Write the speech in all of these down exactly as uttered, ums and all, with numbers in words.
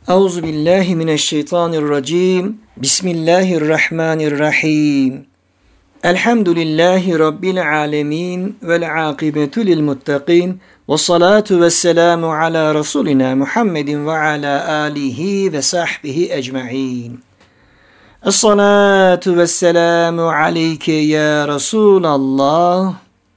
Euzu billahi mineşşeytanirracim. Bismillahirrahmanirrahim. Elhamdülillahi rabbil alamin vel akibetu lil muttaqin. Ves salatu vesselamu ala rasulina Muhammedin ve ala alihi ve sahbihi ecmaîn. Es-salatu vesselamu aleyke ya Resulallah.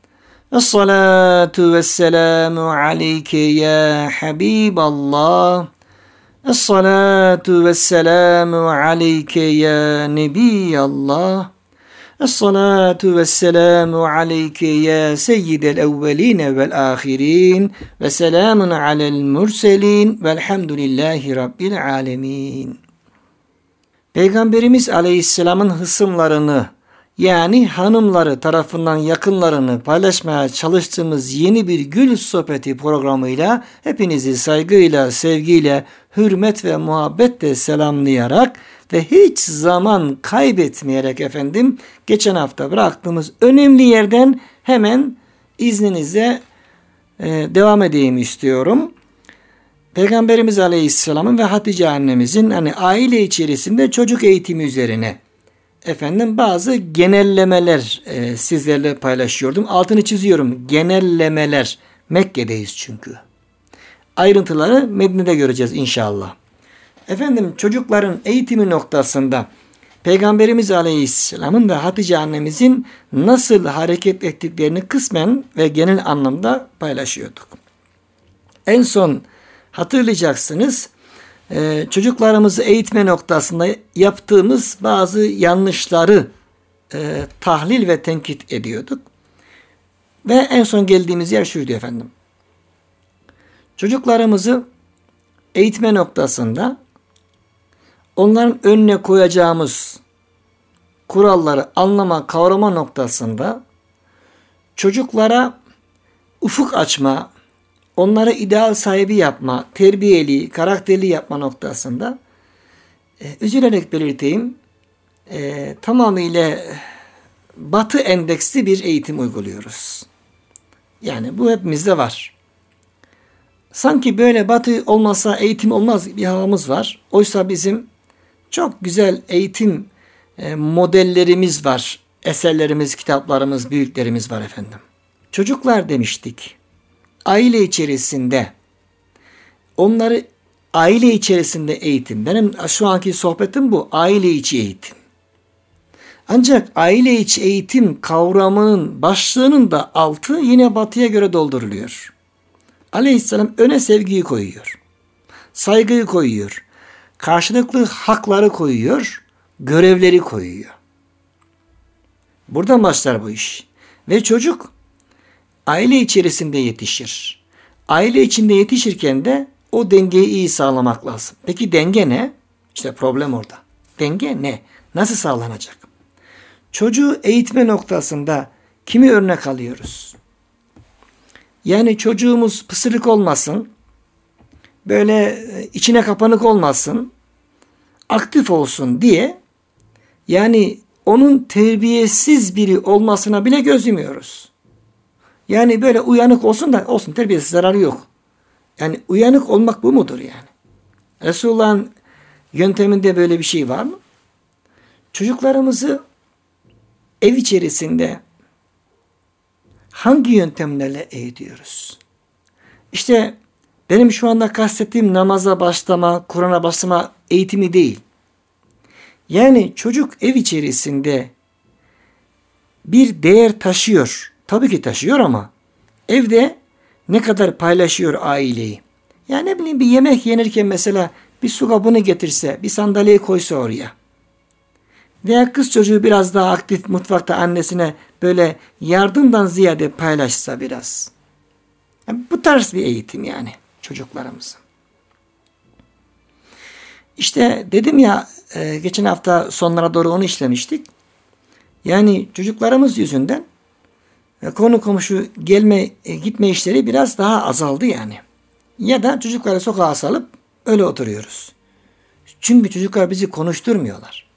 Es-salatu vesselamu aleyke ya Habiballah. Es-salatu vesselamu aleyke ya Nebiyallah. Es-salatu vesselamu aleyke ya seyyidel evveline vel ahirin ve selamun alel murselin velhamdülillahi rabbil alemin. Peygamberimiz Aleyhisselam'ın hısımlarını, yani hanımları tarafından yakınlarını paylaşmaya çalıştığımız yeni bir Gül Sohbeti programıyla hepinizi saygıyla, sevgiyle, hürmet ve muhabbetle selamlayarak ve hiç zaman kaybetmeyerek efendim geçen hafta bıraktığımız önemli yerden hemen izninizle e, devam edeyim istiyorum. Peygamberimiz Aleyhisselam'ın ve Hatice annemizin hani aile içerisinde çocuk eğitimi üzerine efendim bazı genellemeler e, sizlerle paylaşıyordum. Altını çiziyorum. Genellemeler. Mekke'deyiz çünkü. Ayrıntıları Medine'de göreceğiz inşallah. Efendim çocukların eğitimi noktasında Peygamberimiz Aleyhisselam'ın ve Hatice annemizin nasıl hareket ettiklerini kısmen ve genel anlamda paylaşıyorduk. En son hatırlayacaksınız. Ee, çocuklarımızı eğitme noktasında yaptığımız bazı yanlışları e, tahlil ve tenkit ediyorduk. Ve en son geldiğimiz yer şuydu efendim. Çocuklarımızı eğitme noktasında onların önüne koyacağımız kuralları anlama, kavrama noktasında çocuklara ufuk açma, onları ideal sahibi yapma, terbiyeli, karakterli yapma noktasında e, üzülerek belirteyim, e, tamamıyla batı endeksli bir eğitim uyguluyoruz. Yani bu hepimizde var. Sanki böyle batı olmasa eğitim olmaz bir havamız var. Oysa bizim çok güzel eğitim e, modellerimiz var. Eserlerimiz, kitaplarımız, büyüklerimiz var efendim. Çocuklar demiştik. Aile içerisinde onları aile içerisinde eğitim. Benim şu anki sohbetim bu. Aile içi eğitim. Ancak aile içi eğitim kavramının başlığının da altı yine batıya göre dolduruluyor. Aleyhisselam öne sevgiyi koyuyor. Saygıyı koyuyor. Karşılıklı hakları koyuyor. Görevleri koyuyor. Buradan başlar bu iş. Ve çocuk aile içerisinde yetişir. Aile içinde yetişirken de o dengeyi iyi sağlamak lazım. Peki denge ne? İşte problem orada. Denge ne? Nasıl sağlanacak? Çocuğu eğitme noktasında kimi örnek alıyoruz? Yani çocuğumuz pısırık olmasın, böyle içine kapanık olmasın, aktif olsun diye yani onun terbiyesiz biri olmasına bile göz yumuyoruz. Yani böyle uyanık olsun da olsun, terbiyesiz, zararı yok. Yani uyanık olmak bu mudur yani? Resulullah'ın yönteminde böyle bir şey var mı? Çocuklarımızı ev içerisinde hangi yöntemlerle eğitiyoruz? İşte benim şu anda kastettiğim namaza başlama, Kur'an'a başlama eğitimi değil. Yani çocuk ev içerisinde bir değer taşıyor. Tabii ki taşıyor ama evde ne kadar paylaşıyor aileyi? Yani ne bileyim bir yemek yenirken mesela bir su kabını getirse, bir sandalyeyi koysa oraya. Veya kız çocuğu biraz daha aktif mutfakta annesine böyle yardımdan ziyade paylaşsa biraz. Yani bu tarz bir eğitim yani çocuklarımızın. İşte dedim ya geçen hafta sonlara doğru onu işlemiştik. Yani çocuklarımız yüzünden konu komşu gelme gitme işleri biraz daha azaldı yani. Ya da çocukları sokağa salıp öyle oturuyoruz. Çünkü çocuklar bizi konuşturmuyorlar.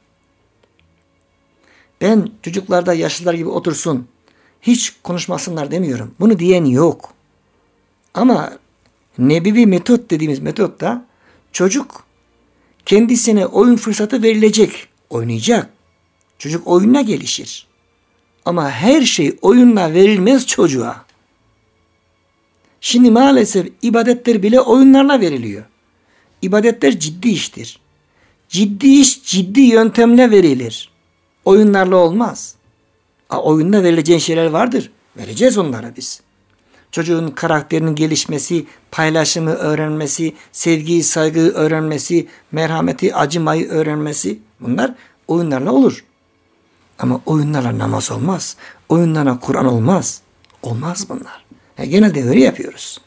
Ben çocuklarda yaşlılar gibi otursun, hiç konuşmasınlar demiyorum. Bunu diyen yok. Ama nebevi metot dediğimiz metotta çocuk Kendisine oyun fırsatı verilecek. Oynayacak. Çocuk oyunla gelişir. Ama her şey oyunla verilmez çocuğa. Şimdi maalesef ibadetler bile oyunlarla veriliyor. İbadetler ciddi iştir. Ciddi iş ciddi yöntemle verilir. Oyunlarla olmaz. A, oyunda verileceğin şeyler vardır. Vereceğiz onlara biz. Çocuğun karakterinin gelişmesi, paylaşımı öğrenmesi, sevgiyi, saygıyı öğrenmesi, merhameti, acımayı öğrenmesi, bunlar oyunlarla olur. Ama oyunlarla namaz olmaz. Oyunlarla Kur'an olmaz. Olmaz bunlar. Ya genelde öyle yapıyoruz.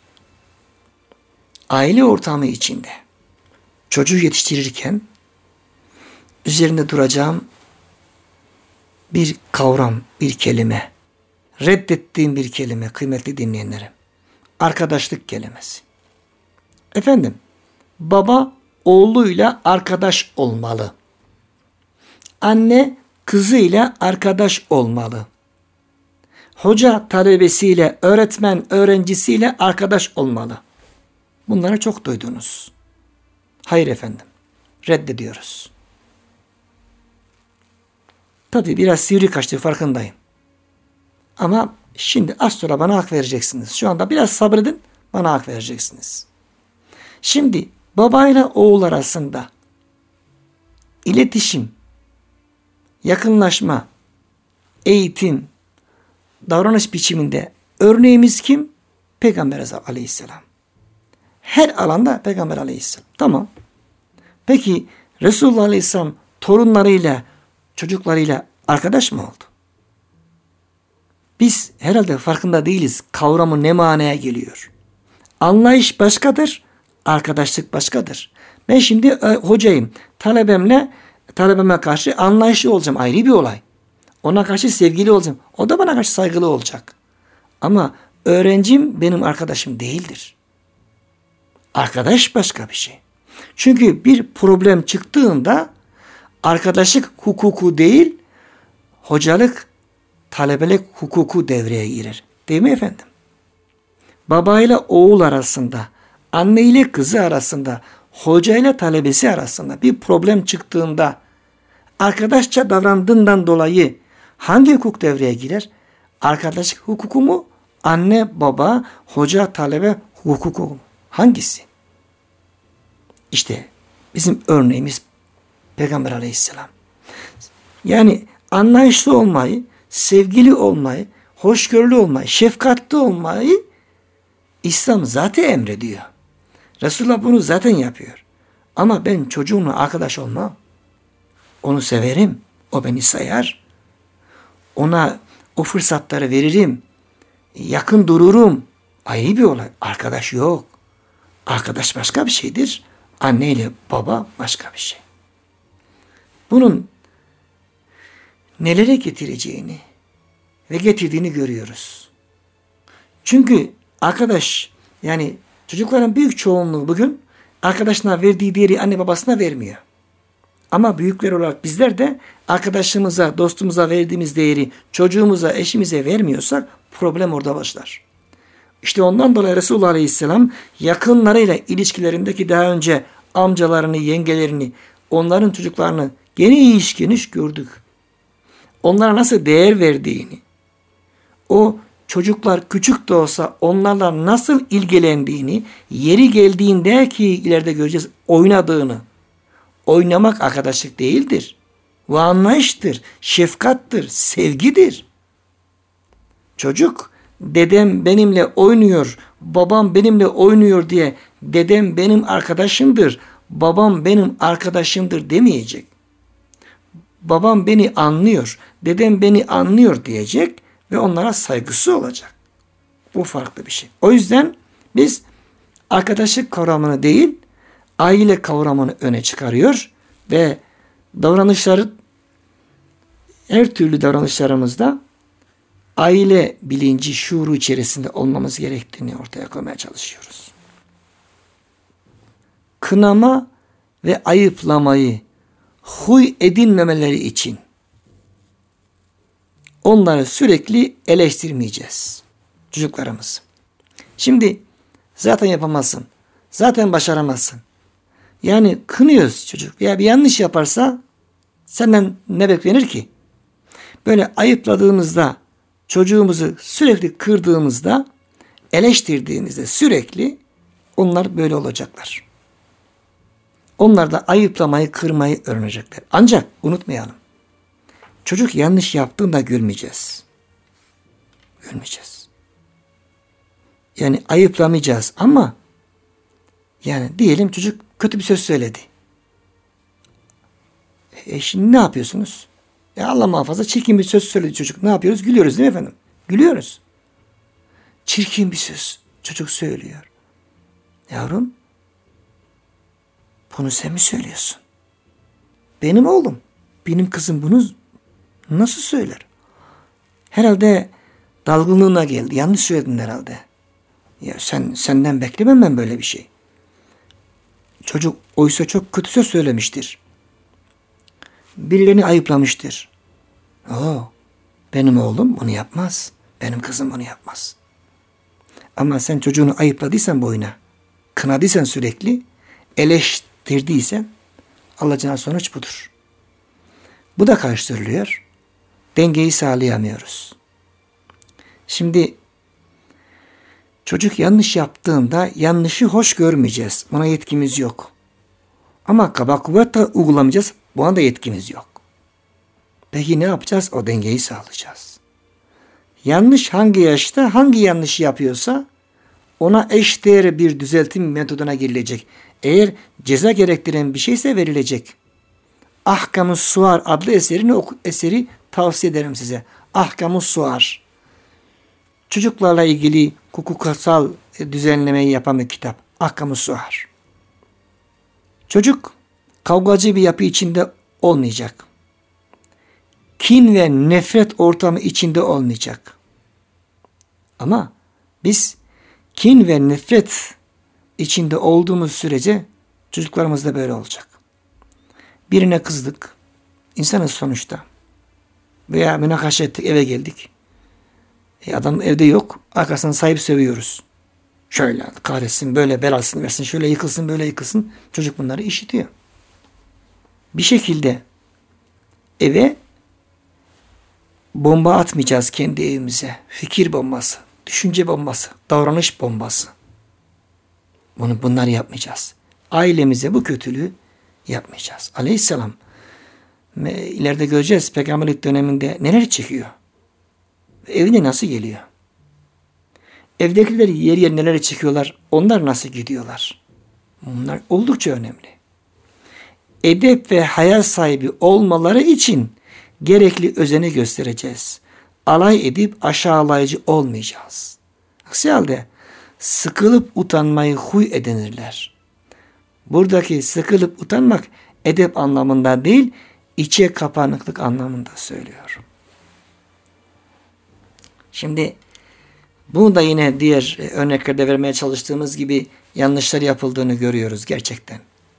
Aile ortamı içinde çocuğu yetiştirirken üzerinde duracağım bir kavram, bir kelime, reddettiğim bir kelime kıymetli dinleyenlerim. Arkadaşlık kelimesi. Efendim, baba oğluyla arkadaş olmalı. Anne kızıyla arkadaş olmalı. Hoca talebesiyle, öğretmen öğrencisiyle arkadaş olmalı. Bunları çok duydunuz. Hayır efendim, reddediyoruz. Tabii biraz sivri kaçtı, farkındayım. Ama şimdi az sonra bana hak vereceksiniz. Şu anda biraz sabredin, bana hak vereceksiniz. Şimdi babayla oğul arasında iletişim, yakınlaşma, eğitim, davranış biçiminde örneğimiz kim? Peygamber Aleyhisselam. Her alanda Peygamber Aleyhisselam. Tamam. Peki Resulullah Aleyhisselam torunlarıyla, çocuklarıyla arkadaş mı oldu? Biz herhalde farkında değiliz kavramı ne manaya geliyor. Anlayış başkadır, arkadaşlık başkadır. Ben şimdi e, hocayım, talebemle, talebeme karşı anlayışlı olacağım, ayrı bir olay. Ona karşı sevgili olacağım, o da bana karşı saygılı olacak. Ama öğrencim benim arkadaşım değildir. Arkadaş başka bir şey. Çünkü bir problem çıktığında arkadaşlık hukuku değil, hocalık, talebelik hukuku devreye girer. Değil mi efendim? Babayla oğul arasında, anne ile kızı arasında, hoca ile talebesi arasında bir problem çıktığında arkadaşça davrandığından dolayı hangi hukuk devreye girer? Arkadaşlık hukuku mu? Anne, baba, hoca, talebe hukuku mu? Hangisi? İşte bizim örneğimiz Peygamber Aleyhisselam. Yani anlayışlı olmayı, sevgili olmayı, hoşgörülü olmayı, şefkatli olmayı İslam zaten emrediyor. Resulullah bunu zaten yapıyor. Ama ben çocuğumla arkadaş olmam. Onu severim. O beni sayar. Ona o fırsatları veririm. Yakın dururum. Ayrı bir olay. Arkadaş yok. Arkadaş başka bir şeydir. Anne ile baba başka bir şey. Bunun nelere getireceğini ve getirdiğini görüyoruz. Çünkü arkadaş, yani çocukların büyük çoğunluğu bugün arkadaşına verdiği değeri anne babasına vermiyor. Ama büyükler olarak bizler de arkadaşımıza, dostumuza verdiğimiz değeri çocuğumuza, eşimize vermiyorsak problem orada başlar. İşte ondan dolayı Resulullah Aleyhisselam yakınlarıyla ilişkilerindeki daha önce amcalarını, yengelerini, onların çocuklarını geniş geniş gördük. Onlara nasıl değer verdiğini, o çocuklar küçük de olsa onlarla nasıl ilgilendiğini, yeri geldiğinde ki ileride göreceğiz oynadığını. Oynamak arkadaşlık değildir. Bu anlayıştır, şefkattır, sevgidir. Çocuk dedem benimle oynuyor, babam benimle oynuyor diye dedem benim arkadaşımdır, babam benim arkadaşımdır demeyecek. Babam beni anlıyor, dedem beni anlıyor diyecek ve onlara saygısı olacak. Bu farklı bir şey. O yüzden biz arkadaşlık kavramını değil, aile kavramını öne çıkarıyor ve davranışları, her türlü davranışlarımızda aile bilinci, şuuru içerisinde olmamız gerektiğini ortaya koymaya çalışıyoruz. Kınama ve ayıplamayı huy edinmemeleri için onları sürekli eleştirmeyeceğiz. Çocuklarımız. Şimdi zaten yapamazsın. Zaten başaramazsın. Yani kınıyoruz çocuk. Ya bir yanlış yaparsa senden ne beklenir ki? Böyle ayıpladığımızda, çocuğumuzu sürekli kırdığımızda, eleştirdiğimizde sürekli onlar böyle olacaklar. Onlar da ayıplamayı, kırmayı öğrenecekler. Ancak unutmayalım. Çocuk yanlış yaptığında gülmeyeceğiz. Gülmeyeceğiz. Yani ayıplamayacağız ama yani diyelim çocuk kötü bir söz söyledi. E şimdi ne yapıyorsunuz? Ya Allah muhafaza çirkin bir söz söyledi çocuk. Ne yapıyoruz? Gülüyoruz değil mi efendim? Gülüyoruz. Çirkin bir söz çocuk söylüyor. Yavrum, bunu sen mi söylüyorsun? Benim oğlum, benim kızım bunu nasıl söyler? Herhalde dalgınlığına geldi. Yanlış söyledin herhalde. Ya sen senden beklemem ben böyle bir şey. Çocuk oysa çok kötü söz söylemiştir. Birilerini ayıplamıştır. Oo, benim oğlum bunu yapmaz. Benim kızım bunu yapmaz. Ama sen çocuğunu ayıpladıysan boyuna, kınadıysan sürekli, eleştirdiysen alacağın sonuç budur. Bu da karıştırılıyor. Dengeyi sağlayamıyoruz. Şimdi çocuk yanlış yaptığında yanlışı hoş görmeyeceğiz. Buna yetkimiz yok. Ama kaba kuvvet de uygulamayacağız. Buna da yetkimiz yok. Peki ne yapacağız? O dengeyi sağlayacağız. Yanlış hangi yaşta hangi yanlışı yapıyorsa ona eşdeğer bir düzeltim metoduna girilecek. Eğer ceza gerektiren bir şeyse verilecek. Ahkam-ı Suar adlı eserini eseri tavsiye ederim size. Ahkam-ı Suar. Çocuklarla ilgili hukuksal düzenlemeyi yapan bir kitap. Ahkam-ı Suar. Çocuk kavgacı bir yapı içinde olmayacak. Kin ve nefret ortamı içinde olmayacak. Ama biz kin ve nefret içinde olduğumuz sürece çocuklarımız da böyle olacak. Birine kızdık. İnsanız sonuçta. Veya münakaşa ettik, eve geldik. E adam evde yok. Arkasından sahip sövüyoruz. Şöyle kahretsin, böyle belasını versin, şöyle yıkılsın, böyle yıkılsın. Çocuk bunları işitiyor. Bir şekilde eve bomba atmayacağız kendi evimize. Fikir bombası, düşünce bombası, davranış bombası. Bunu bunları yapmayacağız. Ailemize bu kötülüğü yapmayacağız. Aleyhisselam ileride göreceğiz peygamberlik döneminde neler çekiyor. Evine nasıl geliyor? Evdekileri yer yer neler çekiyorlar? Onlar nasıl gidiyorlar? Bunlar oldukça önemli. Edep ve hayal sahibi olmaları için gerekli özeni göstereceğiz. Alay edip aşağılayıcı olmayacağız. Aksi halde sıkılıp utanmayı huy edinirler. Buradaki sıkılıp utanmak edep anlamında değil, içe kapanıklık anlamında söylüyorum. Şimdi bunu da yine diğer örneklerde vermeye çalıştığımız gibi yanlışlar yapıldığını görüyoruz gerçekten.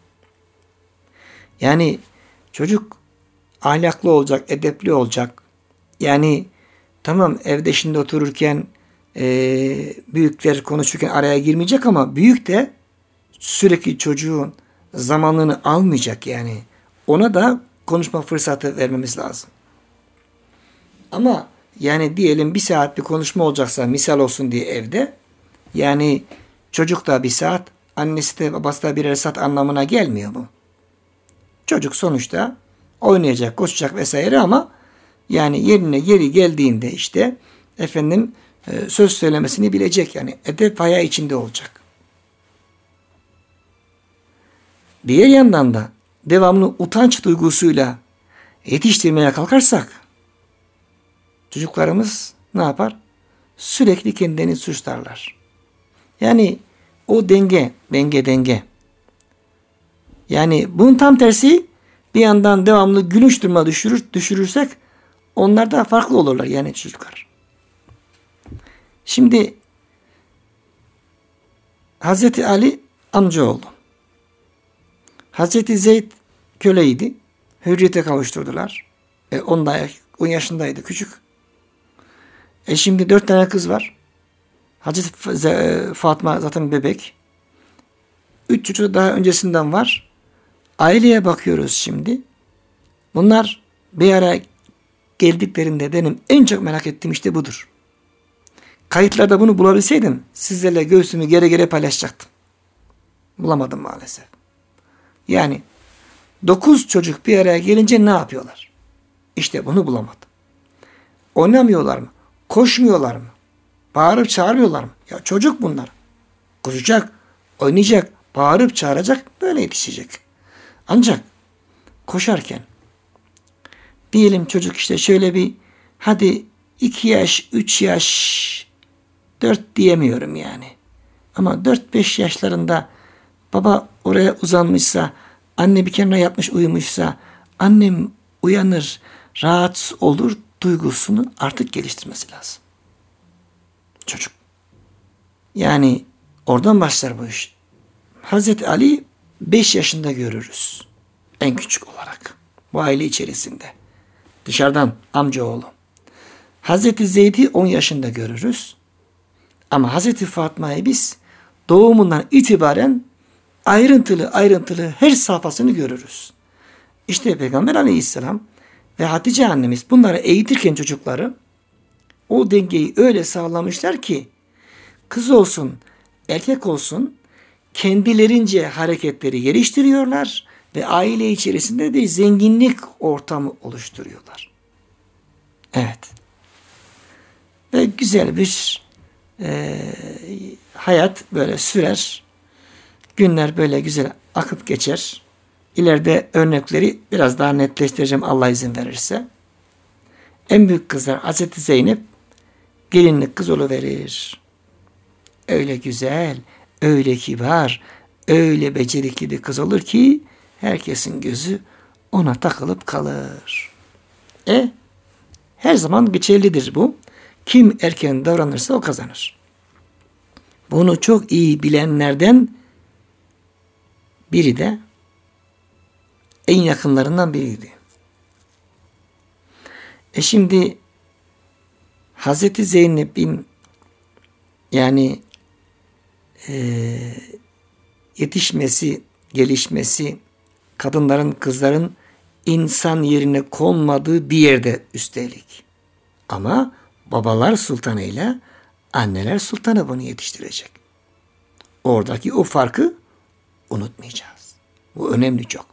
Yani çocuk ahlaklı olacak, edepli olacak. Yani tamam evde şimdi otururken e, büyükler konuşurken araya girmeyecek ama büyük de sürekli çocuğun zamanını almayacak yani. Ona da konuşma fırsatı vermemiz lazım. Ama yani diyelim bir saat bir konuşma olacaksa misal olsun diye evde yani çocuk da bir saat annesi de babası da birer saat anlamına gelmiyor mu? Çocuk sonuçta oynayacak, koşacak vesaire ama yani yerine yeri geldiğinde işte efendim e, söz söylemesini bilecek yani edep haya içinde olacak. Diğer yandan da devamlı utanç duygusuyla yetiştirmeye kalkarsak çocuklarımız ne yapar? Sürekli kendilerini suçlarlar. Yani o denge, denge, denge. Yani bunun tam tersi bir yandan devamlı gülünç duruma düşürür, düşürürsek onlar da farklı olurlar yani çocuklar. Şimdi Hazreti Ali amcaoğlu. Hazreti Zeyd köleydi. Hürriyete kavuşturdular. E, on yaşındaydı küçük. E şimdi dört tane kız var. Hazreti Fatıma zaten bebek. Üç çocuğu daha öncesinden var. Aileye bakıyoruz şimdi. Bunlar bir ara geldiklerinde benim en çok merak ettiğim işte budur. Kayıtlarda bunu bulabilseydim sizlerle göğsümü gere gere paylaşacaktım. Bulamadım maalesef. Yani dokuz çocuk bir araya gelince ne yapıyorlar? İşte bunu bulamadım. Oynamıyorlar mı? Koşmuyorlar mı? Bağırıp çağırmıyorlar mı? Ya çocuk bunlar. Koşacak, oynayacak, bağırıp çağıracak, böyle yetişecek. Ancak koşarken diyelim çocuk işte şöyle bir hadi iki yaş, üç yaş, dört diyemiyorum yani. Ama dört beş yaşlarında baba oraya uzanmışsa, anne bir kenara yatmış uyumuşsa, annem uyanır, rahatsız olur duygusunu artık geliştirmesi lazım. Çocuk. Yani oradan başlar bu iş. Hazreti Ali beş yaşında görürüz. En küçük olarak. Bu aile içerisinde. Dışarıdan amcaoğlu. Hazreti Zeyd'i on yaşında görürüz. Ama Hazreti Fatma'yı biz doğumundan itibaren ayrıntılı ayrıntılı her safhasını görürüz. İşte Peygamber Aleyhisselam ve Hatice annemiz bunları eğitirken çocukları o dengeyi öyle sağlamışlar ki kız olsun erkek olsun kendilerince hareketleri geliştiriyorlar ve aile içerisinde de zenginlik ortamı oluşturuyorlar. Evet. Ve güzel bir e, hayat böyle sürer. Günler böyle güzel akıp geçer. İleride örnekleri biraz daha netleştireceğim Allah izin verirse. En büyük kızlar Hazreti Zeynep gelinlik kız oluverir. Öyle güzel, öyle kibar, öyle becerikli bir kız olur ki herkesin gözü ona takılıp kalır. E her zaman geçerlidir bu. Kim erken davranırsa o kazanır. Bunu çok iyi bilenlerden biri de en yakınlarından biriydi. E şimdi Hazreti Zeynep'in yani e, yetişmesi, gelişmesi, kadınların, kızların insan yerine konmadığı bir yerde üstelik. Ama babalar sultanı ile anneler sultanı bunu yetiştirecek. Oradaki o farkı unutmayacağız. Bu önemli çok.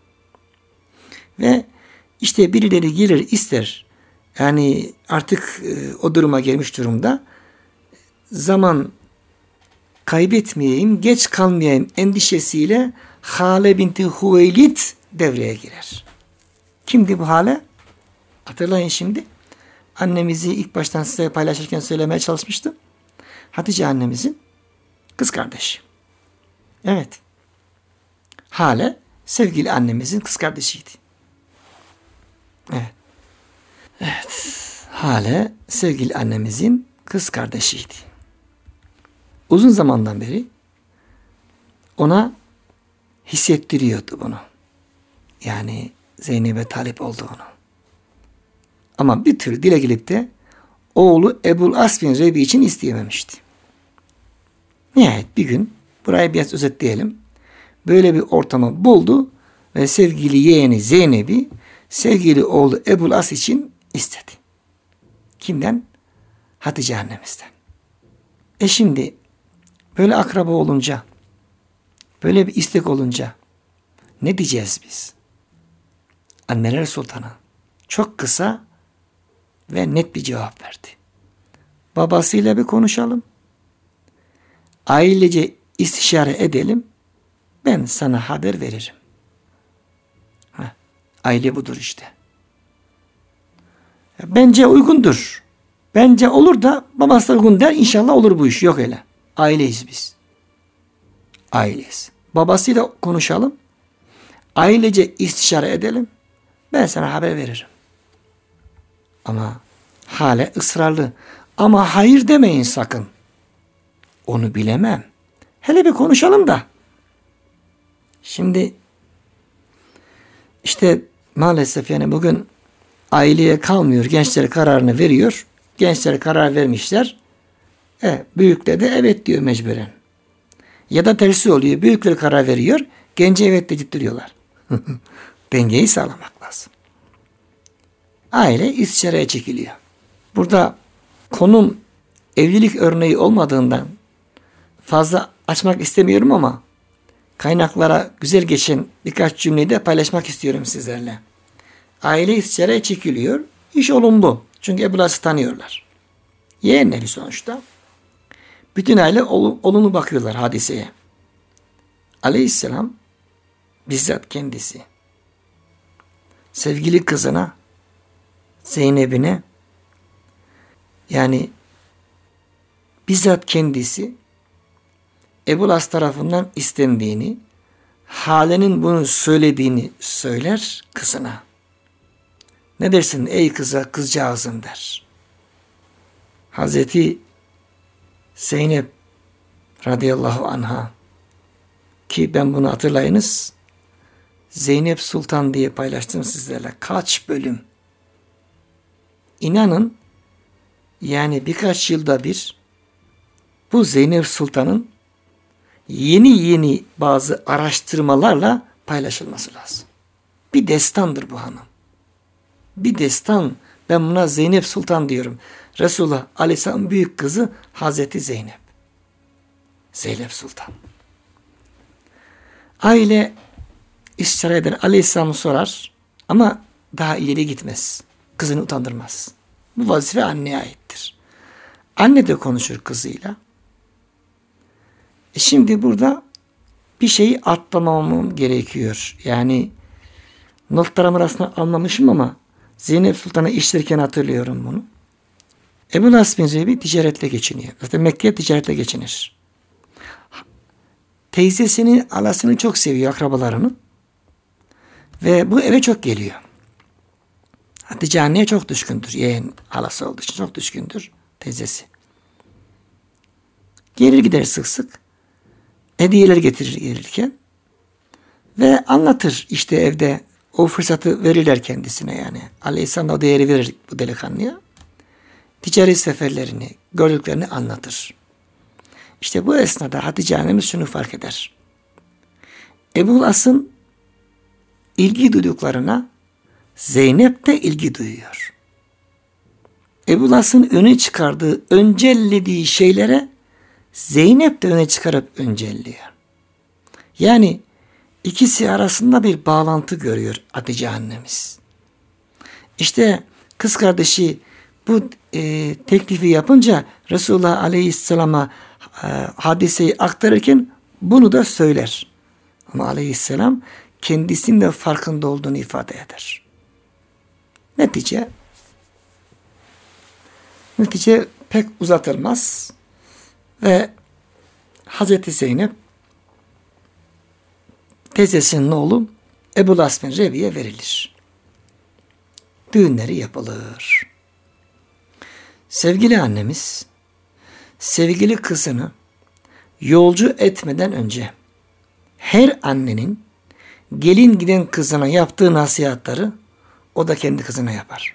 Ve işte birileri gelir ister. Yani artık e, o duruma gelmiş durumda. Zaman kaybetmeyeyim, geç kalmayayım endişesiyle Hale binti Hüveylid devreye girer. Kimdi bu Hale? Hatırlayın şimdi. Annemizi ilk baştan size paylaşırken söylemeye çalışmıştım. Hatice annemizin kız kardeşi. Evet. Hale sevgili annemizin kız kardeşiydi. Evet. Evet. Hale sevgili annemizin kız kardeşiydi. Uzun zamandan beri ona hissettiriyordu bunu. Yani Zeynep'e talip olduğunu. Ama bir türlü dile gelip de oğlu Ebul As bin Rebi için isteyememişti. Nihayet bir gün, burayı biraz özetleyelim, böyle bir ortamı buldu ve sevgili yeğeni Zeynep'i sevgili oğlu Ebul As için istedi. Kimden? Hatice annemizden. E şimdi böyle akraba olunca, böyle bir istek olunca ne diyeceğiz biz? Anneler Sultanı çok kısa ve net bir cevap verdi. Babasıyla bir konuşalım. Ailece istişare edelim. Ben sana haber veririm. Heh, aile budur işte. Bence uygundur. Bence olur da babası uygun der. İnşallah olur bu iş. Yok öyle. Aileyiz biz. Aileyiz. Babasıyla konuşalım. Ailece istişare edelim. Ben sana haber veririm. Ama Hale ısrarlı. Ama hayır demeyin sakın. Onu bilemem. Hele bir konuşalım da. Şimdi işte maalesef yani bugün aileye kalmıyor. Gençlere kararını veriyor. Gençlere karar vermişler. E, büyükler de evet diyor mecburen. Ya da tersi oluyor. Büyükler karar veriyor. Gence evet dedirtiyorlar. Dengeyi sağlamak lazım. Aile istişareye çekiliyor. Burada konum evlilik örneği olmadığından fazla açmak istemiyorum ama kaynaklara güzel geçen birkaç cümleyi de paylaşmak istiyorum sizlerle. Aile istişareye çekiliyor. İş olumlu. Çünkü Ebu Las'ı tanıyorlar. Yeğenleri sonuçta. Bütün aile olumlu bakıyorlar hadiseye. Aleyhisselam bizzat kendisi sevgili kızına Zeynep'ine yani bizzat kendisi Ebu Las tarafından istendiğini, Hale'nin bunu söylediğini söyler kızına. Ne dersin ey kıza, kızcağızım der. Hazreti Zeynep radıyallahu anha ki ben bunu hatırlayınız, Zeynep Sultan diye paylaştım sizlerle. Kaç bölüm? İnanın yani birkaç yılda bir bu Zeynep Sultan'ın yeni yeni bazı araştırmalarla paylaşılması lazım. Bir destandır bu hanım. Bir destan. Ben buna Zeynep Sultan diyorum. Resulullah Aleyhisselam büyük kızı Hazreti Zeynep. Zeynep Sultan. Aile istişare eder. Aleyhisselam sorar ama daha ileri gitmez. Kızını utandırmaz. Bu vazife anneye aittir. Anne de konuşur kızıyla. E şimdi burada bir şeyi atlamamam gerekiyor. Yani notlarım arasında almamışım ama Zeynep Sultan'ı işlerken hatırlıyorum bunu. Ebu Las bin Rebi ticaretle geçiniyor. Zaten Mekke'ye ticaretle geçinir. Teyzesini, alasını çok seviyor, akrabalarını. Ve bu eve çok geliyor. Hatice anneye çok düşkündür. Yeğen halası olduğu için çok düşkündür teyzesi. Gelir gider sık sık. Hediyeler getirir gelirken. Ve anlatır işte evde o fırsatı verirler kendisine yani. Aleyhisselam o değeri verir bu delikanlıya. Ticari seferlerini, gördüklerini anlatır. İşte bu esnada Hatice annemiz şunu fark eder. Ebu Las'ın ilgi duyduklarına Zeynep de ilgi duyuyor. Ebu Las'ın öne çıkardığı, öncellediği şeylere Zeynep de öne çıkarıp öncelliyor. Yani ikisi arasında bir bağlantı görüyor Hatice annemiz. İşte kız kardeşi bu e, teklifi yapınca Resulullah Aleyhisselam'a e, hadiseyi aktarırken bunu da söyler. Ama Aleyhisselam kendisinin de farkında olduğunu ifade eder. Netice netice pek uzatılmaz ve Hazreti Zeynep teyzesinin oğlu Ebu Las bin Rebi'ye verilir. Düğünleri yapılır. Sevgili annemiz sevgili kızını yolcu etmeden önce her annenin gelin giden kızına yaptığı nasihatları o da kendi kızına yapar.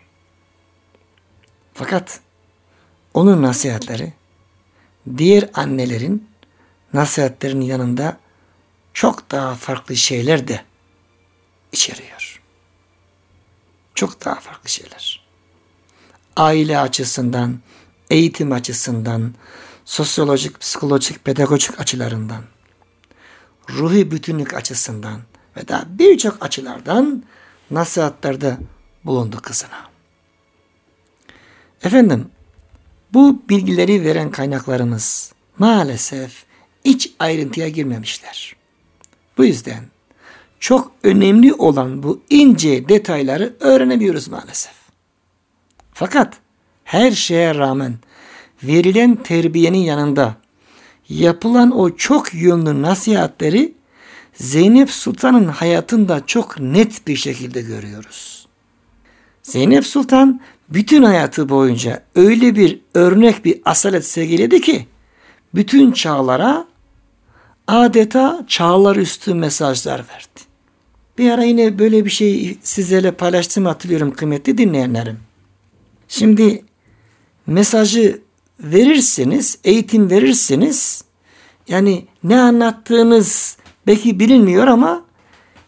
Fakat onun nasihatleri diğer annelerin nasihatlerinin yanında çok daha farklı şeyler de içeriyor. Çok daha farklı şeyler. Aile açısından, eğitim açısından, sosyolojik, psikolojik, pedagojik açılarından, ruhi bütünlük açısından ve daha birçok açılardan nasihatlerde bulundu kızına. Efendim, bu bilgileri veren kaynaklarımız maalesef hiç ayrıntıya girmemişler. Bu yüzden çok önemli olan bu ince detayları öğrenemiyoruz maalesef. Fakat her şeye rağmen verilen terbiyenin yanında yapılan o çok yönlü nasihatleri Zeynep Sultan'ın hayatında çok net bir şekilde görüyoruz. Zeynep Sultan bütün hayatı boyunca öyle bir örnek bir asalet sergiledi ki bütün çağlara adeta çağlar üstü mesajlar verdi. Bir ara yine böyle bir şey sizlerle paylaştığımı hatırlıyorum kıymetli dinleyenlerim. Şimdi mesajı verirsiniz, eğitim verirsiniz. Yani ne anlattığınız belki bilinmiyor ama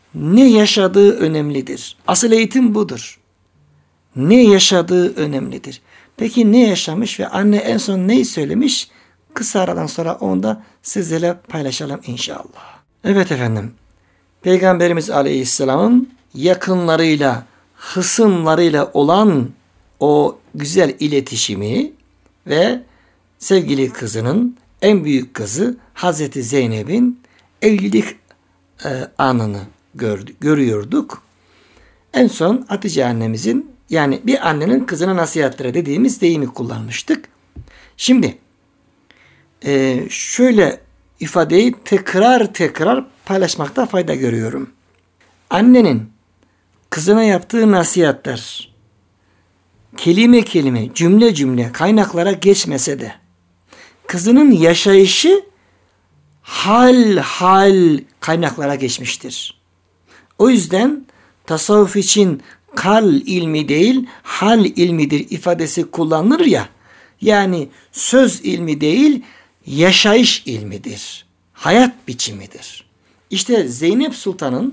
ne yaşadığı önemlidir. Asıl eğitim budur. Ne yaşadığı önemlidir. Peki ne yaşamış ve anne en son neyi söylemiş? Kısa aradan sonra onu da sizlerle paylaşalım inşallah. Evet efendim. Peygamberimiz Aleyhisselam'ın yakınlarıyla, hısımlarıyla olan o güzel iletişimi ve sevgili kızının en büyük kızı Hazreti Zeynep'in evlilik e, anını gördük, görüyorduk. En son Hatice annemizin, yani bir annenin kızına nasihatleri dediğimiz deyimi kullanmıştık. Şimdi e, şöyle ifadeyi tekrar tekrar paylaşmakta fayda görüyorum. Annenin kızına yaptığı nasihatler kelime kelime, cümle cümle kaynaklara geçmese de kızının yaşayışı hal hal kaynaklara geçmiştir. O yüzden tasavvuf için kal ilmi değil, hal ilmidir ifadesi kullanılır ya, yani söz ilmi değil, yaşayış ilmidir. Hayat biçimidir. İşte Zeynep Sultan'ın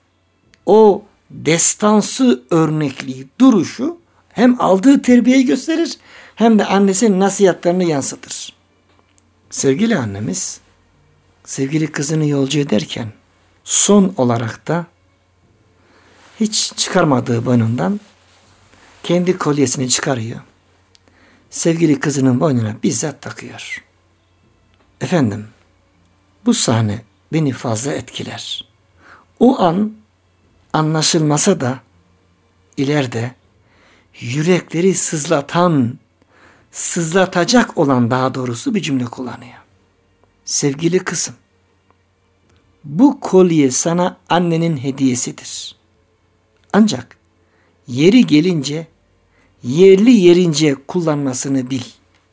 o destansı örnekliği, duruşu hem aldığı terbiyeyi gösterir hem de annesinin nasihatlerini yansıtır. Sevgili annemiz, sevgili kızını yolcu ederken son olarak da hiç çıkarmadığı boynundan kendi kolyesini çıkarıyor. Sevgili kızının boynuna bizzat takıyor. Efendim, bu sahne beni fazla etkiler. O an anlaşılmasa da ileride yürekleri sızlatan, sızlatacak olan daha doğrusu bir cümle kullanıyor. Sevgili kızım, bu kolye sana annenin hediyesidir. Ancak yeri gelince, yerli yerince kullanmasını bil.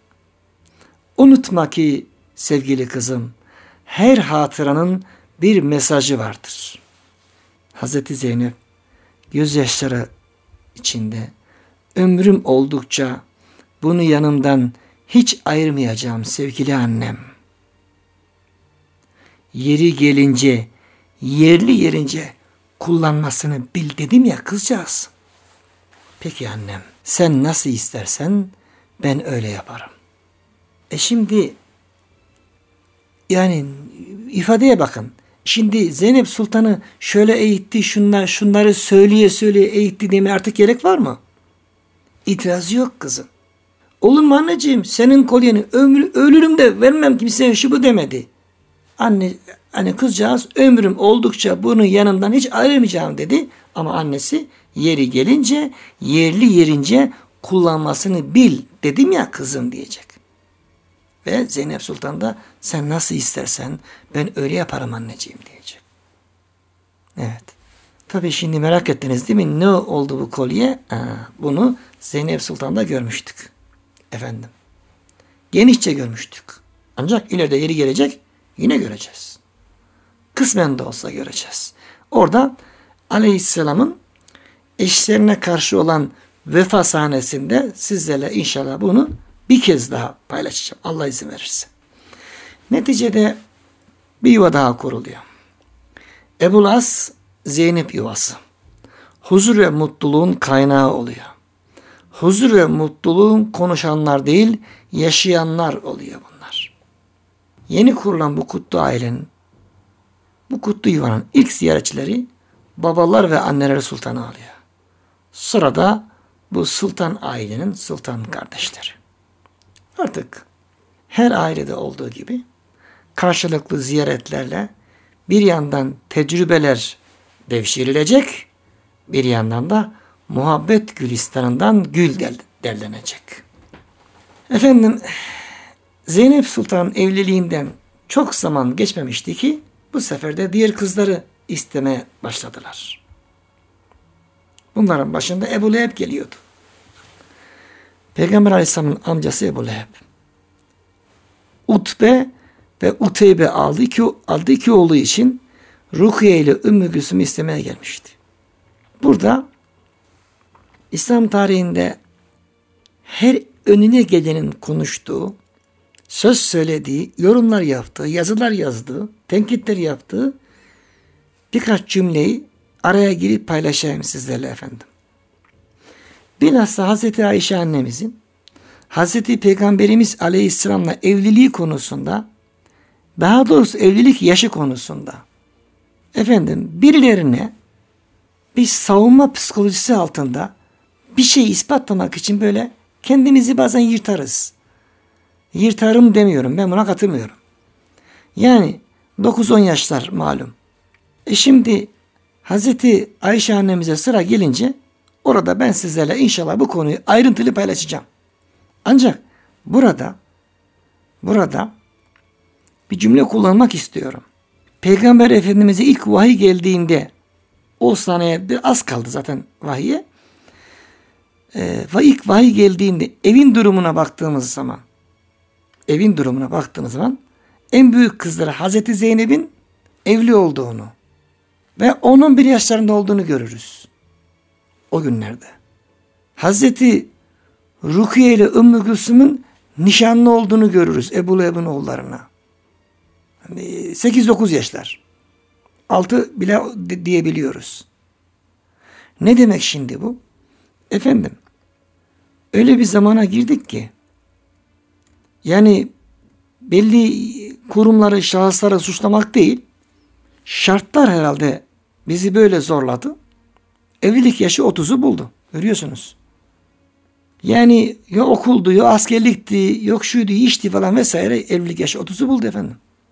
Unutma ki sevgili kızım, her hatıranın bir mesajı vardır. Hazreti Zeynep gözyaşları içinde, ömrüm oldukça bunu yanımdan hiç ayırmayacağım sevgili annem. Yeri gelince, yerli yerince kullanmasını bil dedim ya kızcağız. Peki annem, sen nasıl istersen ben öyle yaparım. E şimdi yani ifadeye bakın. Şimdi Zeynep Sultan'ı şöyle eğitti, şunlar, şunları söyleye söyleye eğitti demeye artık gerek var mı? İtiraz yok kızım. Olur mu anneciğim? Senin kolyeni ömrü, ölürüm de vermem kimseye şu bu demedi. Anne, hani kızcağız ömrüm oldukça bunun yanından hiç ayrılmayacağım dedi. Ama annesi yeri gelince yerli yerince kullanmasını bil dedim ya kızım diyecek. Ve Zeynep Sultan da sen nasıl istersen ben öyle yaparım anneciğim diyecek. Evet. Tabii şimdi merak ettiniz değil mi? Ne oldu bu kolye? Aa, bunu Zeynep Sultan'da görmüştük. Efendim. Genişçe görmüştük. Ancak ileride yeri gelecek yine göreceğiz. Kısmen de olsa göreceğiz. Orada Aleyhisselam'ın eşlerine karşı olan vefa sahnesinde sizlerle inşallah bunu bir kez daha paylaşacağım. Allah izin verirse. Neticede bir yuva daha kuruluyor. Ebul As Zeynep yuvası. Huzur ve mutluluğun kaynağı oluyor. Huzur ve mutluluğun konuşanlar değil, yaşayanlar oluyor bunlar. Yeni kurulan bu kutlu ailenin, bu kutlu yuvanın ilk ziyaretçileri babalar ve anneler sultanı oluyor. Sırada bu sultan ailenin sultan kardeşleri. Artık her ailede olduğu gibi karşılıklı ziyaretlerle bir yandan tecrübeler devşirilecek, bir yandan da muhabbet gülistanından gül derlenecek. Efendim, Zeynep Sultan evliliğinden çok zaman geçmemişti ki bu sefer de diğer kızları istemeye başladılar. Bunların başında Ebu Leheb geliyordu. Peygamber Aleyhisselam'ın amcası Ebu Leheb. Utbe ve Uteybe aldı iki, aldı iki oğlu için Rukiye ile Ümmü Gülsüm'ü istemeye gelmişti. Burada İslam tarihinde her önüne gelenin konuştuğu, söz söylediği, yorumlar yaptığı, yazılar yazdığı, tenkitler yaptığı birkaç cümleyi araya girip paylaşayım sizlerle efendim. Bilhassa Hazreti Ayşe annemizin Hazreti Peygamberimiz Aleyhisselam'la evliliği konusunda, daha doğrusu evlilik yaşı konusunda efendim birilerine bir savunma psikolojisi altında bir şey ispatlamak için böyle kendimizi bazen yırtarız. Yırtarım demiyorum, ben buna katılmıyorum. Yani dokuz on yaşlar malum. E şimdi Hazreti Ayşe annemize sıra gelince orada ben sizlerle inşallah bu konuyu ayrıntılı paylaşacağım. Ancak burada burada bir cümle kullanmak istiyorum. Peygamber Efendimiz'e ilk vahiy geldiğinde o saniye bir az kaldı zaten vahiye. Ee, ve ilk vahiy geldiğinde evin durumuna baktığımız zaman evin durumuna baktığımız zaman en büyük kızları Hazreti Zeynep'in evli olduğunu ve on on bir yaşlarında olduğunu görürüz. O günlerde. Hazreti Rukiye ile Ümmü Gülsüm'ün nişanlı olduğunu görürüz Ebu Leheb'in oğullarına. Yani sekiz dokuz yaşlar. altı bile diyebiliyoruz. Ne demek şimdi bu? Efendim, öyle bir zamana girdik ki yani belli kurumları, şahısları suçlamak değil, şartlar herhalde bizi böyle zorladı. Evlilik yaşı otuzu buldu. Görüyorsunuz. Yani ya okuldu, ya askerlikti, yok şuydu, işti falan vesaire, evlilik yaşı otuzu buldu efendim.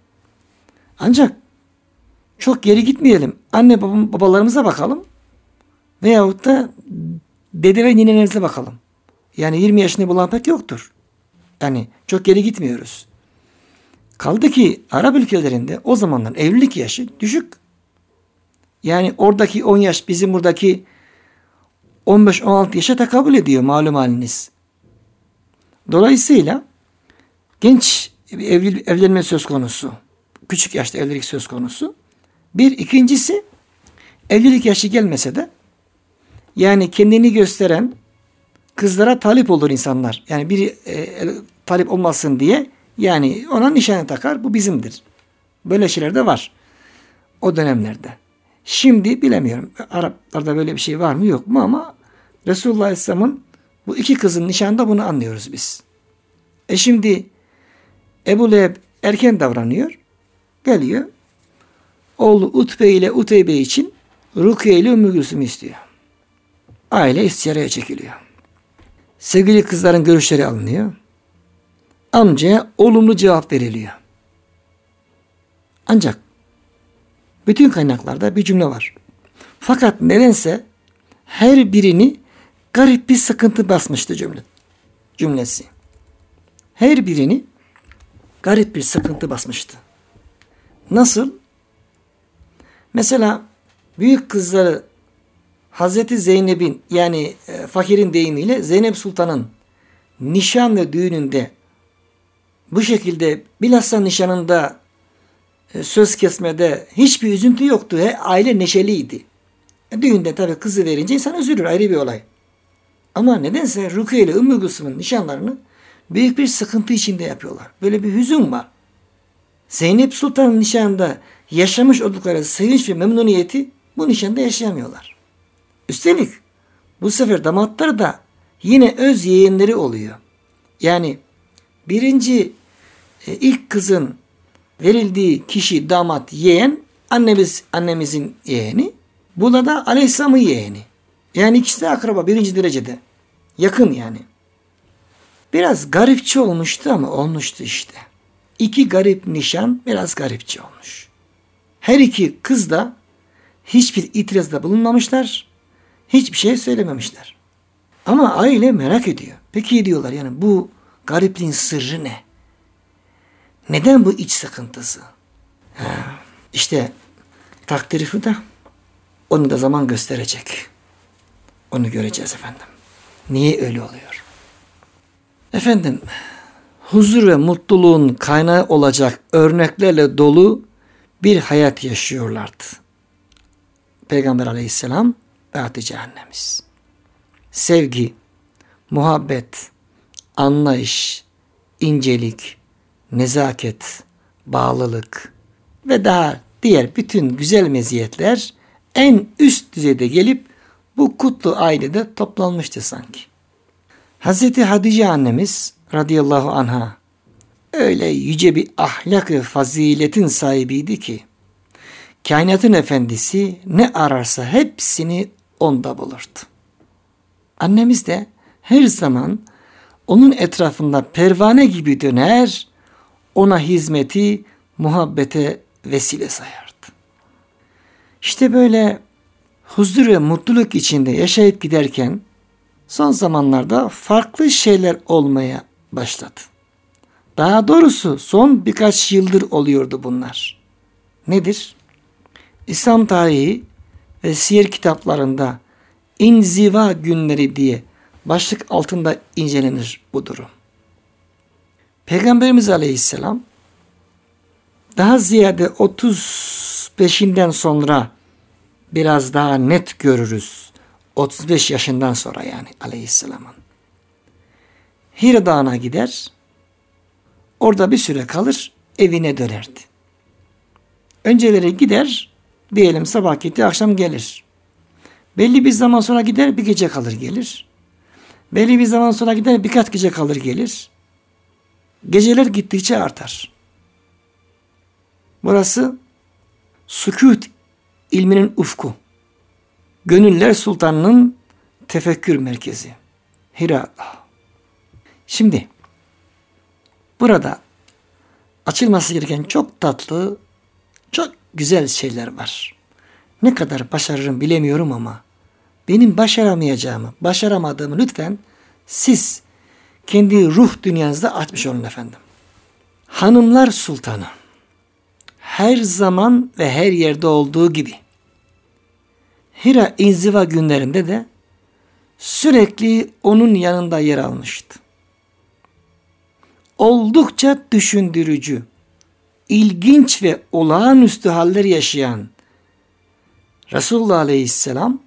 Ancak çok geri gitmeyelim. Anne babam, babalarımıza bakalım. Veyahut da dede ve ninelerimize bakalım. Yani yirmi yaşını bulan pek yoktur. Yani çok geri gitmiyoruz. Kaldı ki Arap ülkelerinde o zamanlar evlilik yaşı düşük. Yani oradaki on yaş bizim buradaki on beş on altı yaşa tekabül ediyor malum haliniz. Dolayısıyla genç evli, evlenme söz konusu. Küçük yaşta evlilik söz konusu. Bir, ikincisi evlilik yaşı gelmese de yani kendini gösteren kızlara talip olur insanlar. Yani biri e, talip olmasın diye yani ona nişanı takar, bu bizimdir. Böyle şeyler de var o dönemlerde. Şimdi bilemiyorum Araplarda böyle bir şey var mı yok mu ama Resulullah Aleyhisselam'ın bu iki kızın nişanında bunu anlıyoruz biz. E şimdi Ebu Leheb erken davranıyor. Geliyor. Oğlu Utbe ile Uteybe için Rukiye ile Ümmü Gülsüm'ü istiyor. Aile istişareye çekiliyor. Sevgili kızların görüşleri alınıyor. Amcaya olumlu cevap veriliyor. Ancak bütün kaynaklarda bir cümle var. Fakat nedense her birini garip bir sıkıntı basmıştı cümle. Cümlesi. Her birini garip bir sıkıntı basmıştı. Nasıl? Mesela büyük kızları Hazreti Zeynep'in yani e, fakirin deyimiyle Zeynep Sultan'ın nişan ve düğününde bu şekilde bilhassa nişanında e, söz kesmede hiçbir üzüntü yoktu. He, aile neşeliydi. E, düğünde tabii kızı verince insan üzülür, ayrı bir olay. Ama nedense Rukiye ile Ümmü Gülsüm'ün nişanlarını büyük bir sıkıntı içinde yapıyorlar. Böyle bir hüzün var. Zeynep Sultan'ın nişanında yaşamış oldukları sevinç ve memnuniyeti bu nişanda yaşayamıyorlar. Üstelik bu sefer damatları da yine öz yeğenleri oluyor. Yani birinci e, ilk kızın verildiği kişi damat yeğen annemiz annemizin yeğeni. Bu da Aleyhisselam'ın yeğeni. Yani ikisi de akraba birinci derecede. Yakın yani. Biraz garipçi olmuştu ama olmuştu işte. İki garip nişan biraz garipçi olmuş. Her iki kız da hiçbir itirazda bulunmamışlar. Hiçbir şey söylememişler. Ama aile merak ediyor. Peki diyorlar yani bu garipliğin sırrı ne? Neden bu iç sıkıntısı? Ha, işte takdiri da onu da zaman gösterecek. Onu göreceğiz efendim. Niye öyle oluyor? Efendim, huzur ve mutluluğun kaynağı olacak örneklerle dolu bir hayat yaşıyorlardı. Peygamber Aleyhisselam ve Hatice annemiz. Sevgi, muhabbet, anlayış, incelik, nezaket, bağlılık ve daha diğer bütün güzel meziyetler en üst düzeyde gelip bu kutlu ailede toplanmıştı sanki. Hazreti Hatice annemiz radıyallahu anha öyle yüce bir ahlak ve faziletin sahibiydi ki kainatın efendisi ne ararsa hepsini onda bulurdu. Annemiz de her zaman onun etrafında pervane gibi döner, ona hizmeti, muhabbete vesile sayardı. İşte böyle huzur ve mutluluk içinde yaşayıp giderken son zamanlarda farklı şeyler olmaya başladı. Daha doğrusu son birkaç yıldır oluyordu bunlar. Nedir? İslam tarihi ve siyer kitaplarında inziva günleri diye başlık altında incelenir bu durum. Peygamberimiz Aleyhisselam daha ziyade otuz beşinden sonra biraz daha net görürüz. otuz beş yaşından sonra yani Aleyhisselam'ın. Hira Dağı'na gider, orada bir süre kalır, evine dönerdi. Önceleri gider, diyelim sabah gitti, akşam gelir. Belli bir zaman sonra gider, bir gece kalır gelir. Belli bir zaman sonra gider, birkaç gece kalır gelir. Geceler gittikçe artar. Burası sükût ilminin ufku. Gönüller Sultanı'nın tefekkür merkezi. Hira. Şimdi burada açılması gereken çok tatlı, çok güzel şeyler var. Ne kadar başarırım bilemiyorum ama benim başaramayacağımı, başaramadığımı lütfen siz kendi ruh dünyanızda açmış olun efendim. Hanımlar Sultanı her zaman ve her yerde olduğu gibi Hira inziva günlerinde de sürekli onun yanında yer almıştı. Oldukça düşündürücü, ilginç ve olağanüstü haller yaşayan Resulullah Aleyhisselam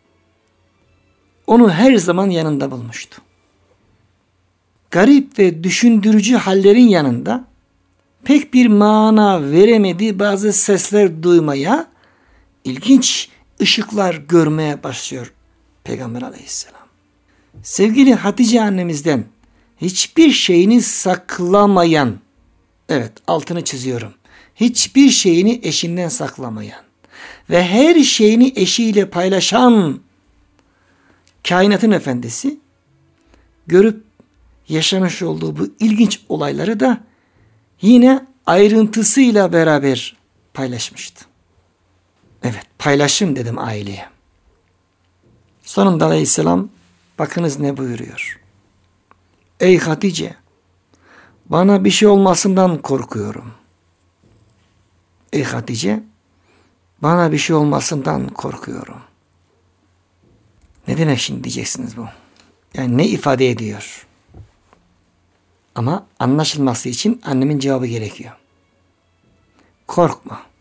onu her zaman yanında bulmuştu. Garip ve düşündürücü hallerin yanında pek bir mana veremediği bazı sesler duymaya, ilginç ışıklar görmeye başlıyor Peygamber Aleyhisselam. Sevgili Hatice annemizden hiçbir şeyini saklamayan, evet altını çiziyorum, hiçbir şeyini eşinden saklamayan ve her şeyini eşiyle paylaşan kainatın efendisi görüp yaşamış olduğu bu ilginç olayları da yine ayrıntısıyla beraber paylaşmıştı. Evet, paylaşım dedim aileye. Sonunda Aleyhisselam bakınız ne buyuruyor. Ey Hatice, bana bir şey olmasından korkuyorum. Ey Hatice, bana bir şey olmasından korkuyorum. Ne demek şimdi diyeceksiniz bu? Yani ne ifade ediyor? Ama anlaşılması için annemin cevabı gerekiyor. Korkma.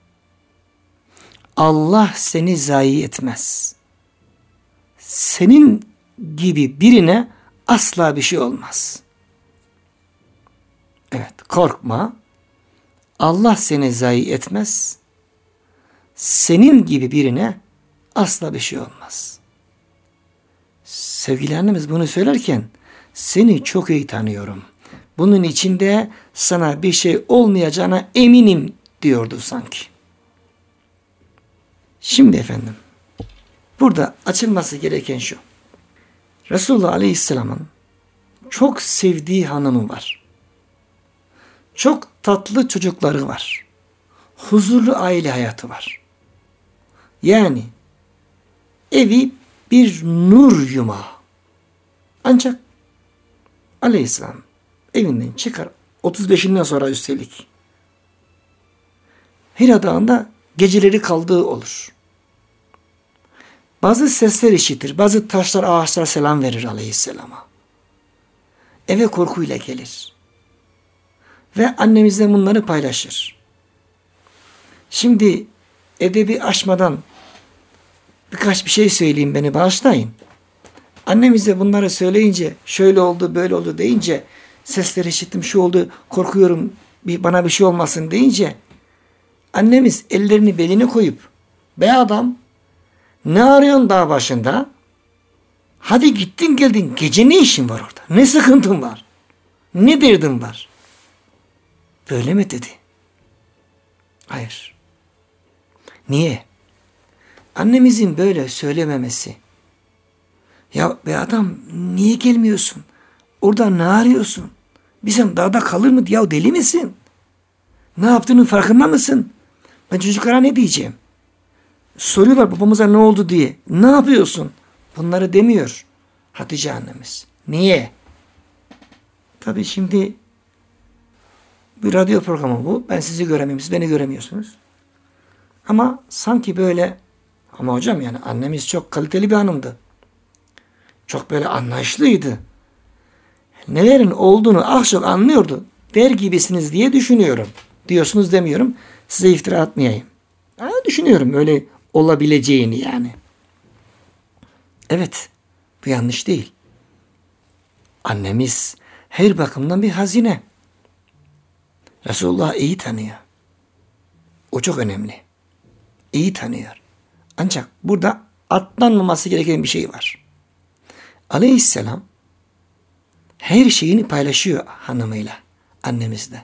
Allah seni zayi etmez. Senin gibi birine asla bir şey olmaz. Evet, korkma. Allah seni zayi etmez. Senin gibi birine asla bir şey olmaz. Sevgili annemiz bunu söylerken seni çok iyi tanıyorum. Bunun içinde sana bir şey olmayacağına eminim diyordu sanki. Şimdi efendim, burada açılması gereken şu. Resulullah Aleyhisselam'ın çok sevdiği hanımı var. Çok tatlı çocukları var. Huzurlu aile hayatı var. Yani evi bir nur yumağı. Ancak Aleyhisselam evinden çıkar. otuz beşinden sonra üstelik. Hira Dağı'nda geceleri kaldığı olur. Bazı sesler işitir. Bazı taşlar, ağaçlar selam verir Aleyhisselam'a. Eve korkuyla gelir. Ve annemizle bunları paylaşır. Şimdi edebi aşmadan birkaç bir şey söyleyeyim, beni bağışlayın. Annemize bunları söyleyince, şöyle oldu, böyle oldu deyince, sesleri işittim, şu oldu, korkuyorum, bir, bana bir şey olmasın deyince, Annemiz ellerini beline koyup, be adam ne arıyorsun dağ başında? Hadi gittin geldin, gece ne işin var orada? Ne sıkıntın var? Ne derdin var? Böyle mi dedi? Hayır. Niye? Annemizin böyle söylememesi. Ya be adam niye gelmiyorsun? Orada ne arıyorsun? Bizim dağda kalır mı? Ya deli misin? Ne yaptığının farkında mısın? Ben çocuklara ne diyeceğim? Soruyorlar babamıza ne oldu diye. Ne yapıyorsun? Bunları demiyor Hatice annemiz. Niye? Tabii şimdi bir radyo programı bu. Ben sizi göremiyorum, siz beni göremiyorsunuz. Ama sanki böyle, ama hocam yani annemiz çok kaliteli bir hanımdı. Çok böyle anlayışlıydı. Nelerin olduğunu az çok anlıyordu der gibisiniz diye düşünüyorum. Diyorsunuz demiyorum. Size iftira atmayayım. Ha, düşünüyorum öyle olabileceğini yani. Evet. Bu yanlış değil. Annemiz her bakımdan bir hazine. Resulullah iyi tanıyor. O çok önemli. İyi tanıyor. Ancak burada atlanmaması gereken bir şey var. Aleyhisselam her şeyini paylaşıyor hanımıyla, annemizle.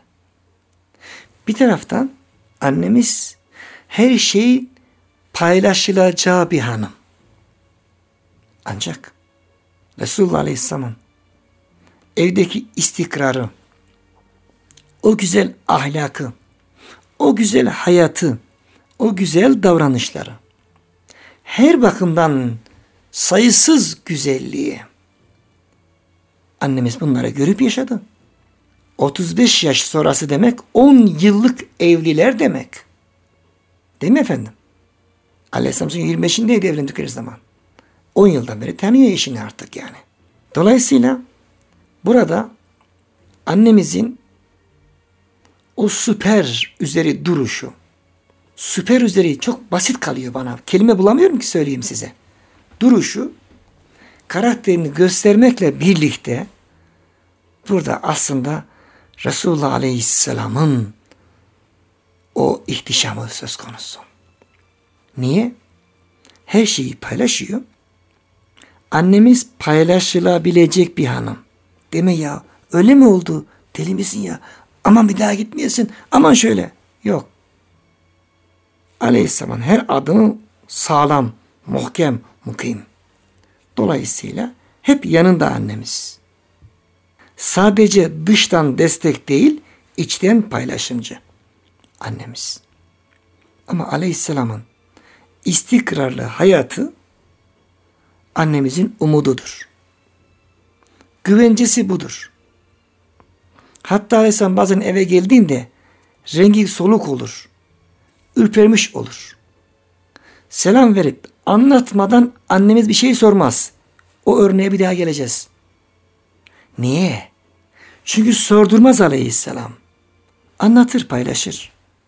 Bir taraftan annemiz her şeyin paylaşılacağı bir hanım. Ancak Resulullah Aleyhisselam'ın evdeki istikrarı, o güzel ahlakı, o güzel hayatı, o güzel davranışları, her bakımdan sayısız güzelliği, annemiz bunları görüp yaşadı. otuz beş yaş sonrası demek on yıllık evliler demek. Değil mi efendim? Aleyhisselam yirmi beşindeydi evlendikleri zaman. on yıldan beri tanıyor eşini artık yani. Dolayısıyla burada annemizin o süper üzeri duruşu, süper üzeri çok basit kalıyor bana. Kelime bulamıyorum ki söyleyeyim size. Duruşu, karakterini göstermekle birlikte burada aslında Resulullah Aleyhisselam'ın o ihtişamı söz konusu. Niye? Her şeyi paylaşıyor. Annemiz paylaşılabilecek bir hanım. Deme ya öyle mi oldu? Deli misin ya? Aman bir daha gitmeyesin. Aman şöyle. Yok. Aleyhisselam her adımı sağlam, muhkem, mukim. Dolayısıyla hep yanında annemiz. Sadece dıştan destek değil, içten paylaşımcı annemiz. Ama Aleyhisselam'ın istikrarlı hayatı annemizin umududur. Güvencesi budur. Hatta Aleyhisselam bazen eve geldiğinde rengi soluk olur. Ürpermiş olur. Selam verip anlatmadan annemiz bir şey sormaz. O örneğe bir daha geleceğiz. Niye? Çünkü sordurmaz Aleyhisselam. Anlatır, paylaşır.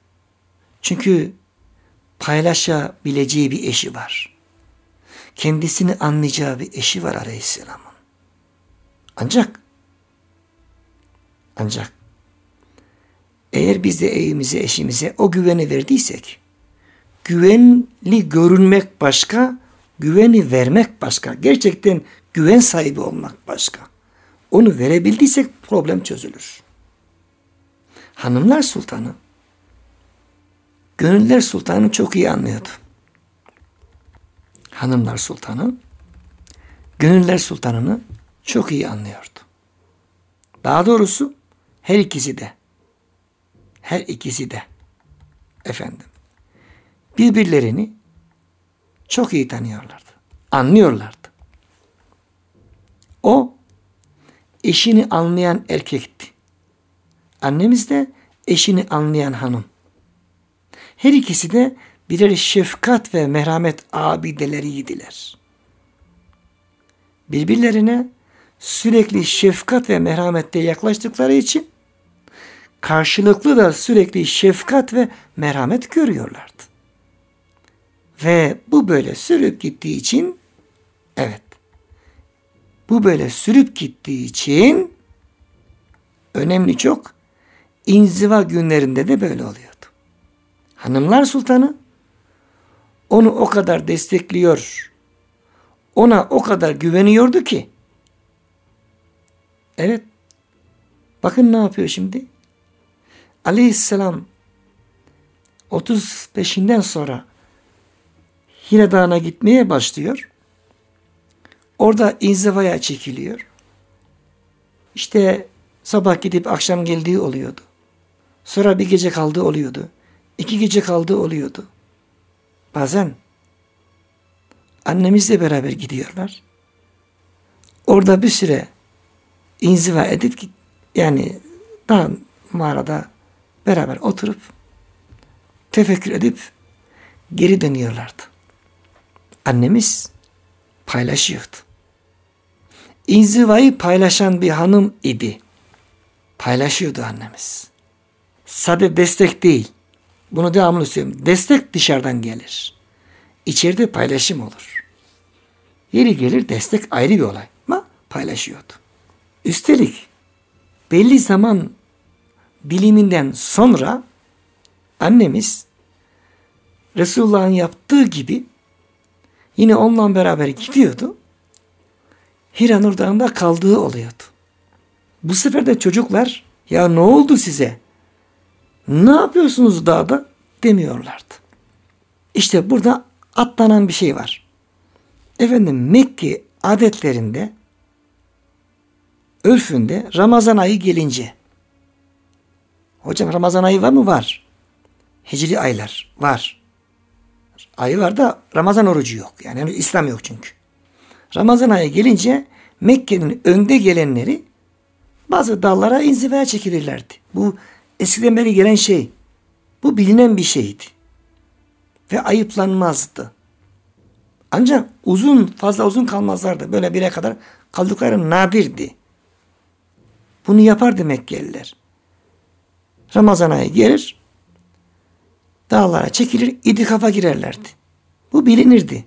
Çünkü paylaşabileceği bir eşi var. Kendisini anlayacağı bir eşi var Aleyhisselam'ın. Ancak ancak eğer biz de evimize, eşimize o güveni verdiysek, güvenli görünmek başka, güveni vermek başka. Gerçekten güven sahibi olmak başka. Onu verebildiysek problem çözülür. Hanımlar Sultanı, Gönüller Sultanı çok iyi anlıyordu. Hanımlar Sultanı, Gönüller Sultanı'nı çok iyi anlıyordu. Daha doğrusu her ikisi de, her ikisi de efendim birbirlerini çok iyi tanıyorlardı. Anlıyorlardı. O eşini anlayan erkekti. Annemiz de eşini anlayan hanım. Her ikisi de birer şefkat ve merhamet abideleriydiler. Birbirlerine sürekli şefkat ve merhametle yaklaştıkları için karşılıklı da sürekli şefkat ve merhamet görüyorlardı. Ve bu böyle sürüp gittiği için evet bu böyle sürüp gittiği için önemli çok inziva günlerinde de böyle oluyordu. Hanımlar sultanı onu o kadar destekliyor, ona o kadar güveniyordu ki. Evet, bakın ne yapıyor şimdi? Aleyhisselam otuz beşinden sonra Hira Dağı'na gitmeye başlıyor. Orada inzivaya çekiliyor. İşte sabah gidip akşam geldiği oluyordu. Sonra bir gece kaldığı oluyordu. İki gece kaldığı oluyordu. Bazen annemizle beraber gidiyorlar. Orada bir süre inziva edip yani daha mağarada beraber oturup tefekkür edip geri dönüyorlardı. Annemiz paylaşıyordu. İnzivayı paylaşan bir hanım idi. Paylaşıyordu annemiz. Sadece destek değil. Bunu devamlı söylüyorum. Destek dışarıdan gelir. İçeride paylaşım olur. Yeri gelir destek ayrı bir olay. Ama paylaşıyordu. Üstelik belli zaman diliminden sonra annemiz Resulullah'ın yaptığı gibi yine onunla beraber gidiyordu. Hira Nur Dağı'nda kaldığı oluyordu. Bu sefer de çocuklar ya ne oldu size? Ne yapıyorsunuz dağda? Demiyorlardı. İşte burada atlanan bir şey var. Efendim Mekke adetlerinde, örfünde Ramazan ayı gelince, hocam Ramazan ayı var mı? Var. Hicri aylar var. Ayı var da Ramazan orucu yok. Yani İslam yok çünkü. Ramazan ayı gelince Mekke'nin önde gelenleri bazı dağlara inzivaya çekilirlerdi. Bu eskiden beri gelen şey. Bu bilinen bir şeydi. Ve ayıplanmazdı. Ancak uzun, fazla uzun kalmazlardı. Böyle bire kadar kaldıkları nadirdi. Bunu yapardı Mekkeliler. Ramazan ayı gelir, dağlara çekilir, itikafa girerlerdi. Bu bilinirdi.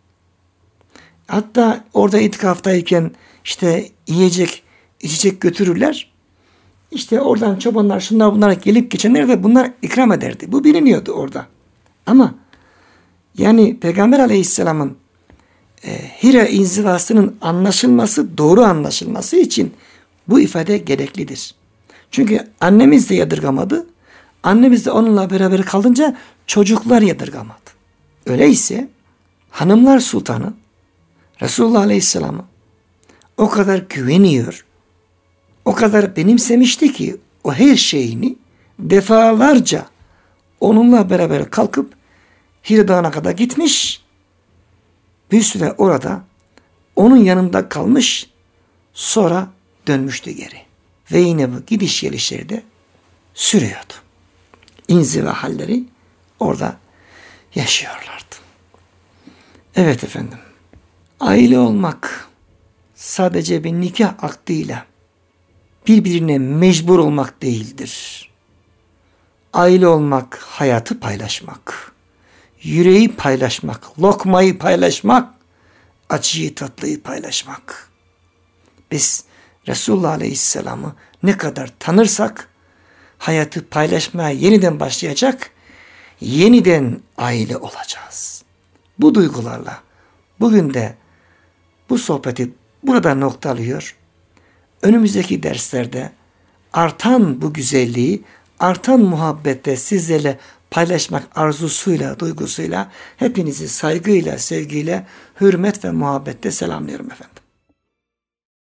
Hatta orada itikaftayken işte yiyecek, içecek götürürler. İşte oradan çobanlar, şunlar bunlar gelip geçenler de bunlar ikram ederdi. Bu biliniyordu orada. Ama yani Peygamber Aleyhisselam'ın e, Hira inzivasının anlaşılması, doğru anlaşılması için bu ifade gereklidir. Çünkü annemiz de yadırgamadı. Annemiz de onunla beraber kalınca çocuklar yadırgamadı. Öyleyse Hanımlar Sultanı Resulullah Aleyhisselam'a o kadar güveniyor, o kadar benimsemişti ki o her şeyini defalarca onunla beraber kalkıp Hira Dağı'na kadar gitmiş, bir süre orada onun yanında kalmış, sonra dönmüştü geri. Ve yine bu gidiş gelişleri de sürüyordu. İnziva halleri orada yaşıyorlardı. Evet efendim, aile olmak sadece bir nikah aktıyla birbirine mecbur olmak değildir. Aile olmak, hayatı paylaşmak, yüreği paylaşmak, lokmayı paylaşmak, acıyı tatlıyı paylaşmak. Biz Resulullah Aleyhisselam'ı ne kadar tanırsak, hayatı paylaşmaya yeniden başlayacak, yeniden aile olacağız. Bu duygularla bugün de bu sohbeti burada noktalıyor. Önümüzdeki derslerde artan bu güzelliği, artan muhabbette sizlerle paylaşmak arzusuyla, duygusuyla hepinizi saygıyla, sevgiyle, hürmet ve muhabbette selamlıyorum efendim.